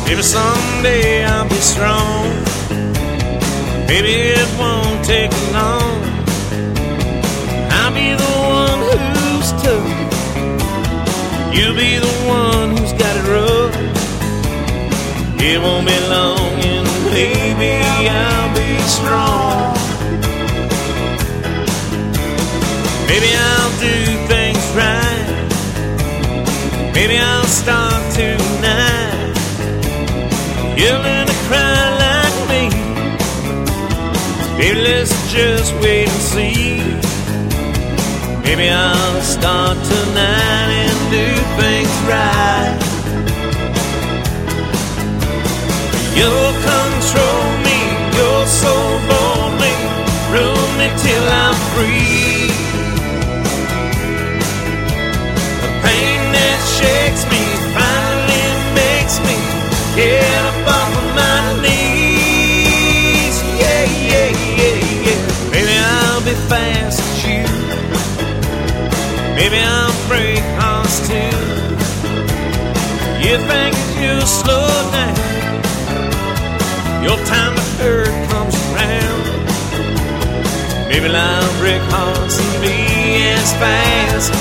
Maybe someday I'll be strong. Maybe it won't take long. I'll be the one who's tough. You'll be the one who's got it rough. It won't be long and maybe I'll be strong. Maybe I'll do things right. Maybe I'll start tonight. You'll learn to cry like me. Baby, let's just wait and see. Maybe I'll start tonight and do things right. You'll control me, you're so boldly. Rule me till I'm free. The pain that shakes me finally makes me get up off of my knees. Yeah, yeah, yeah, yeah. Maybe I'll be fast as you. Maybe I'll break hearts too. You think you'll slow down, your time to hurt comes around. Maybe I'll break hearts and be as fast